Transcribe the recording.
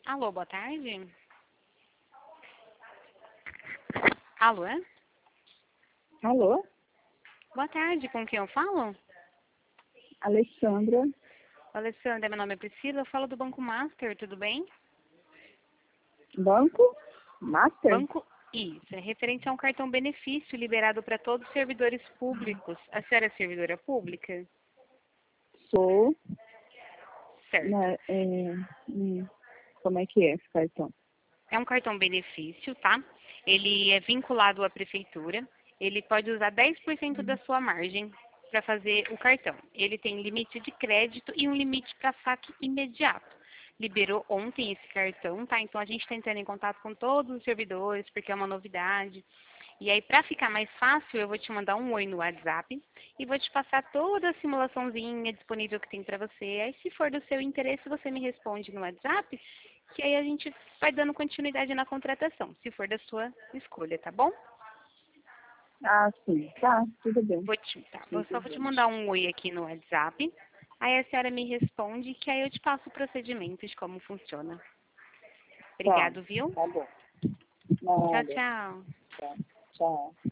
Alô, boa tarde. Alô, é? Alô, Boa tarde, com quem eu falo? Alessandra, Alessandra, meu nome é Priscila, eu falo do Banco Master, tudo bem? Banco Master? Banco Isso, é referente a um cartão benefício liberado para todos os servidores públicos. A senhora é servidora pública? Sou, Certo. né, como é que é esse cartão? É um cartão benefício, tá? Ele é vinculado à prefeitura. Ele pode usar 10% da sua margem para fazer o cartão. Ele tem limite de crédito e um limite para saque imediato. Liberou ontem esse cartão, tá? Então a gente está entrando em contato com todos os servidores, porque é uma novidade. E aí, para ficar mais fácil, eu vou te mandar um oi no WhatsApp e vou te passar toda a simulaçãozinha disponível que tem para você. Aí, se for do seu interesse, você me responde no WhatsApp, que aí a gente vai dando continuidade na contratação, se for da sua escolha, tá bom? Ah, sim, tá, tudo bem. Só vou te mandar Simplesmente. um oi aqui no WhatsApp. Aí a senhora me responde, que aí eu te passo o procedimento de como funciona. Tá, Obrigado, viu? tá bom. Tchau, Nada, tchau. tá, tchau.